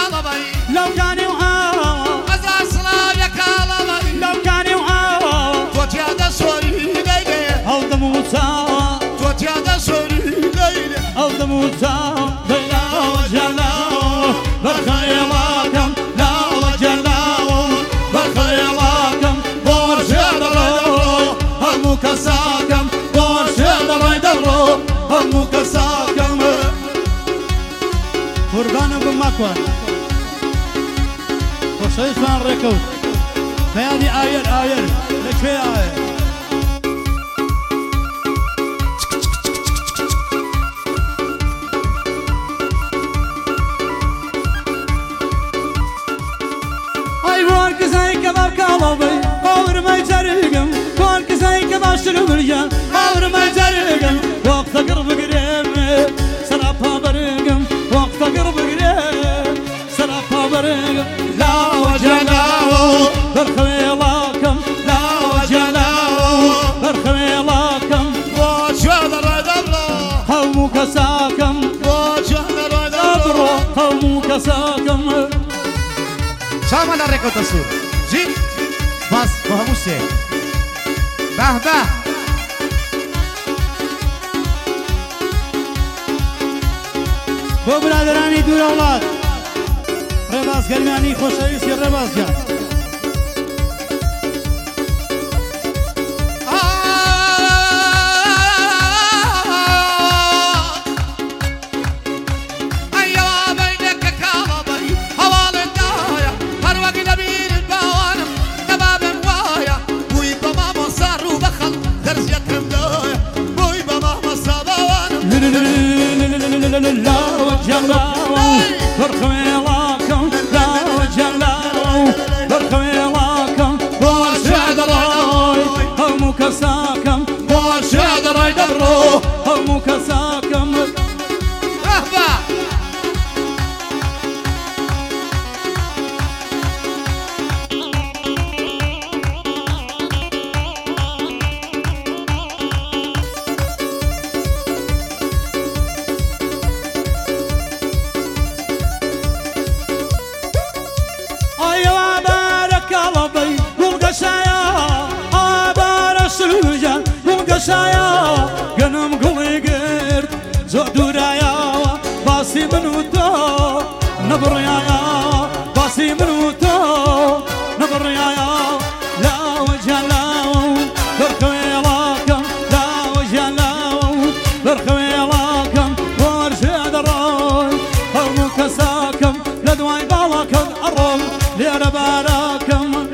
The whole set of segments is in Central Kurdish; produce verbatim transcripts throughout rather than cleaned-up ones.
لو كان وعاو أزا سلامك على لو كان وعاو توتي هذا سوري ليلي أو دموتا توتي هذا سوري ليلي أو دموتا لا وجلاو برخيلاكم لا وجلاو برخيلاكم برشاد الرو همو كساكم برشاد الرو همو كساكم فرقانكم مكوان وصيف فان ركوت بياني آير آير لكي آير كذابي قور ما يجرقم كون كزي كباشر بريان قور ما يجرقم وقت قرب قريب سرابها برقم وقت قرب قريب سرابها برقم لا وجلاو برخويلاكم لا وجلاو برخويلاكم وشهد الردبرو قومو كساكم وشهد الردبرو قومو كساكم شامل الركوت السور زين بس فهموسي به به بو برادرانی دور اولاد ڕێباز گەرمیانی خۆشەویستی ڕێباز جان لا وجلاو برخويلاكم لا وجلاو برخويلاكم برشاد راي همو كساكم برشاد راي دبرو همو كساكم رهبة شايا قنم قلي قرد زودو رايا باسي منوتو نبر يايا باسي منوتو نبر يايا لا وجلاو برخويلاكم لا وجلاو برخويلاكم ورشاد الراي همو كساكم لدواي بالاكم الرم ليرا باراكم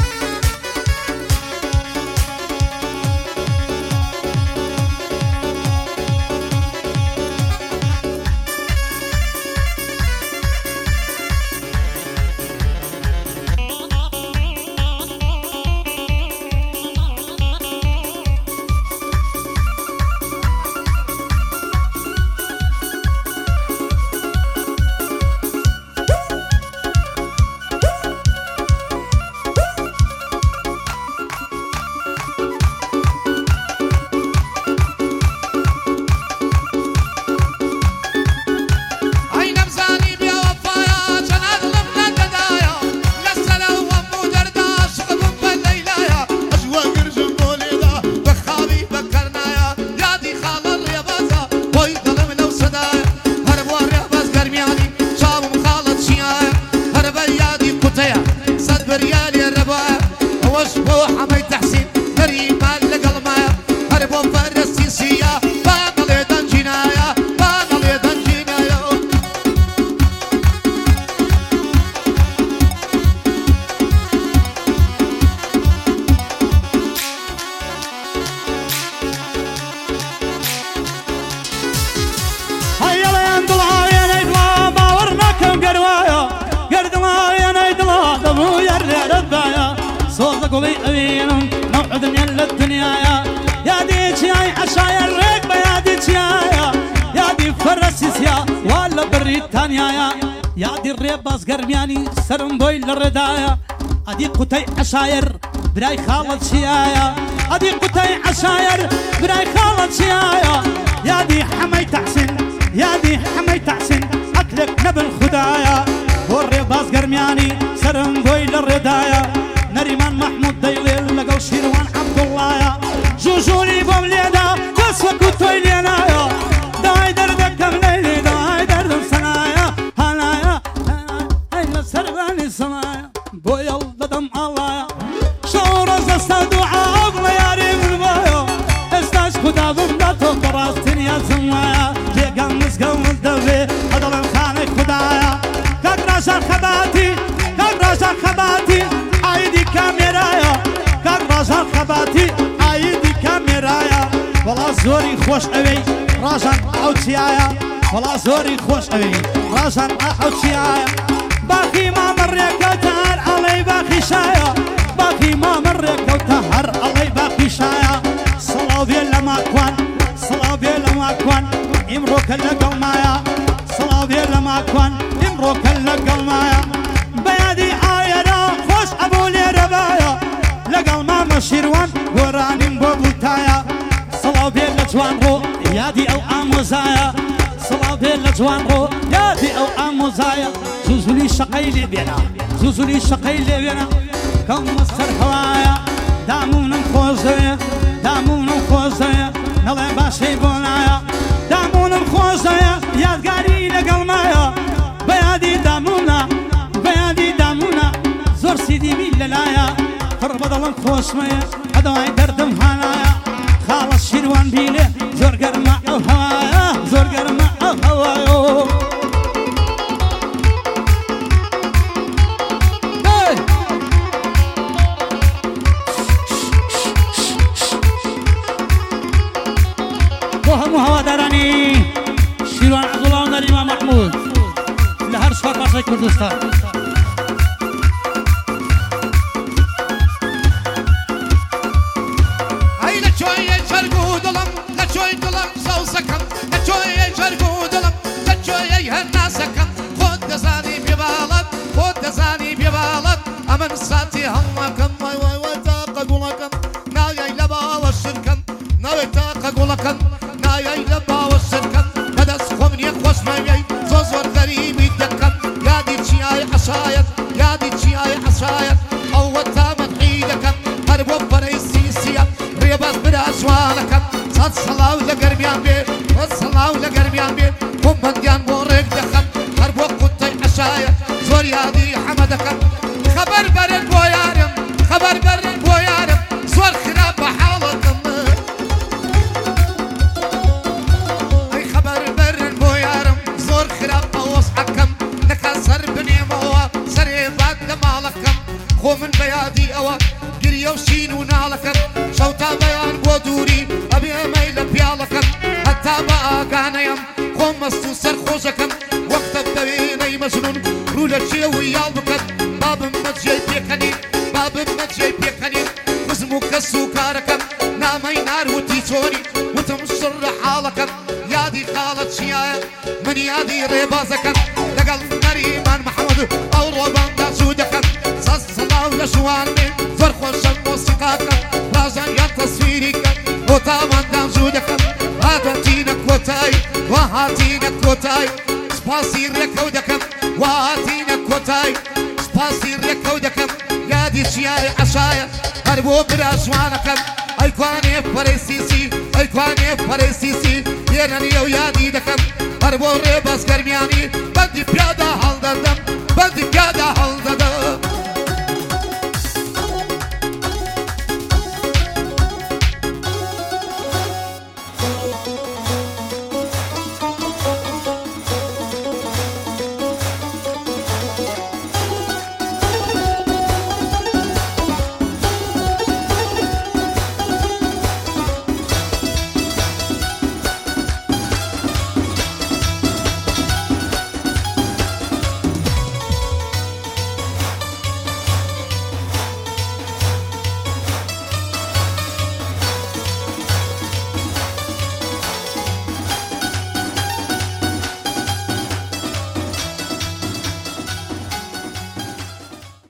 قولي أمينهم موعد من الدنيا يا ديك يا عشاير ركبة يا ديك يا يا دي فرسيسيا ولا بريطانيا يا دي الريباز قرمياني سرم بوي للردايا أدي قتي عشاير براي خالد شيايا أدي قتي عشاير براي خالد شيايا يا دي حمي تحسن يا دي حمي تحسن أكلك نبل خدايا گەرمیانی سرم بۆی لە ڕێدایە نەریمان مەحموود دەیڵێ لەگەڵ شیروان عەبدوڵڵایە جوجولی بۆم لێدا کەس وەکو تۆی لێنایە دای دەردەکەم لەیلێ دای دەردم سەنایە هەنایە ئەی لە سەربانی سەمایە بۆ یەڵ دەدەم ئاڵایە شەو ڕۆژ دەستە دوعا بڵێ یاری من وایە ئێستاش خودا بمدا تۆ بەڕاستی نیازم وایە جێگەم مزگەوت دەبێ هەدەڵێم خانەی خودایە کاک ڕەشاد خەباتی کاک ڕەشاد خەباتی ئایدی کامێرایە کاک ڕەشاد خەباتی ئایدی کامێرایە وەڵا زۆری خۆش ئەوەی ڕەشاد ئەو چیایە وەڵا زۆری خۆش ئەوەی ڕەشاد ئەو چیایە باقی مامە ڕێکەوتە هەر ئەڵەی باقی شایە باقی مامە ڕێکەوتە هەر ئەڵەی باقی شایە سەڵاو بێ لە ماکوان سەڵاو بێ لە ماکوان ئیمڕۆکە لەگەڵمایە سەڵاو بێ لە ماکوان ئیمڕۆکە لەگەڵمایە بەیادی ئایەرە خۆش ئەبوو لێرەبایە لەگەڵ مامە شیروان گۆرانیم بۆ بوتایە سەڵاو بێ لە جوان ڕۆ یادی ئەو ئامۆزایە سەڵاو بێ لە جوان ڕۆ یادی ئەو ئامۆزایە زوزولی شەقەی لێ بێنە زوزولی شەقەی لێ بێنە کەڵمە سەر هەوایە دامونم خۆزەیە دامونم خۆزەیە نەڵێ باشەی بۆ نایە دامونم خۆزەیە یادگاری لەگەڵمایە بەیادی دامونە بەیادی دامونە زۆر سیدیبی لەلایە پڕ بەدەڵم خۆشمەیە هەدەوای دەردم هانایە خاڵە شیروان بینێ زۆر گەرمە ئەو هەوایە زۆر گەرمە ئەو هەوایە بۆ هەموو هەوادارانی شیروان عەبدوڵڵا و نەریمان مەحموود لە هەر چوار پارچەی کوردستان ئەی لە کوێیە جەرگ و دڵم لە کوێی دڵم سەوزەکەم لە کوێیە جەرگ و دڵم لە کوێیەی هەرناسەکەم خۆت دەزانی پێباڵەت خۆت دەزانی پێباڵەت ئەمن ساتی هەڵمەکەم وای وای وای تاقە گوڵەکەم نایای لە باوە شرکەم ناوێ تاقە گوڵەکەم نایای لە باوە شرکەم بەدەست خۆم نییە خۆشمەویەی زۆر زۆر غەریبی دەکەم یادی چیای عەشایەت یادی چیای عەشایەت ئەوە تامەدعی دەکەم هەر بۆ بەرەی سیسیە ڕێبەز برا جوانەکەم سەد سەڵاو لە گەرمیان بێ سەد سەڵاو لە گەرمیان بێ خۆم بەندیان بۆ ڕێک دەخەم هەر بۆ قوتەی عەشایەت زۆر یادی حەمە دەکەم خەبەر بەرن بۆ یارم خەبەر بەرن بۆ یارم زۆر خراپ بە حاڵەکەم ئەی خەبەر بەرن بۆ یارم زۆر خراپ بە وەسعەکەم نەکا سەر بنێمەوە سەرێ باد لە ماڵەکەم خۆ من بە یادی ئەوە گریە و شین و ناڵەکەم شەو تا بەیان بۆ دووری ئەبێ ئەمەی لە پیاڵەکەم هەتا بە ئاگانەیەم خۆم مەست و سەرخۆشەکەم وەختە بەوێنەی مەجنون ڕوو لە کێوی یاڵ بکەت بابم مەجێی پێکەنی بابم مەجێی پێکەنی وزم و کەس و کارەکەم نامەی ناروتی چۆنی وتم شڕ لە حاڵەکەم یادی خاڵەت چیایە من یادی ڕێبازەکەم لەگەڵ نەریمان مەحموود ئەو ڕۆباندا چوو دەکەم سەد سەڵاو لە شوان بێ زۆر خۆشە مۆسیقاکەم ڕاژان یان تەسویری کەم بۆ تاوەندان جوو دەکەم هاتەتینە کۆتایی وا هاتینە کۆتایی سپاسی ڕێکەو دەکەم وا هاتینە کۆتایی سپاسی ڕێکەو دەکەم یادی چیای عەشایە هەر بۆ برا جوانەکەم ئەی کوانێ پەرەی سیسی ئەی کوانێ پەرەی سیسی پێنەنیە و یادی دەکەم هەر بۆ ڕێبەز گەرمیانی بەندی پیادا هەڵدەدەم بەندی پیادا هەڵدەدەم